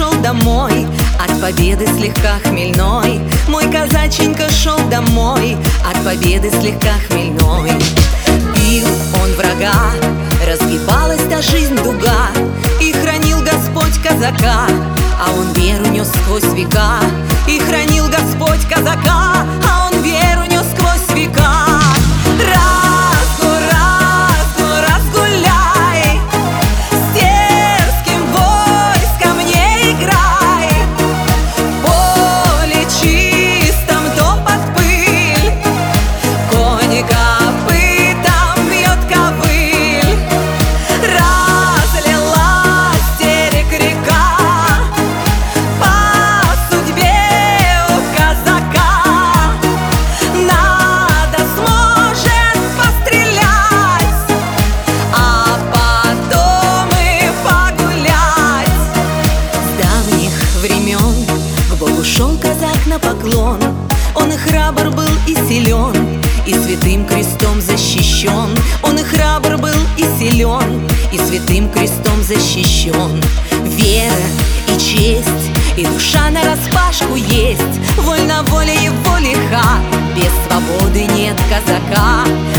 шел домой, от победы слегка хмельной. Мой казаченька шел домой, от победы слегка хмельной. Бил он врага, разгибалась та жизнь дуга, и хранил Господь казака, а он веру нес сквозь века. И хранил Господь казака, а он веру нес сквозь века. К Богу шел казак на поклон. Он и храбр был, и силен, и святым крестом защищен. Он и храбр был, и силен, и святым крестом защищен. Вера и честь, и душа нараспашку есть. Вольна воля его лиха, без свободы нет казака.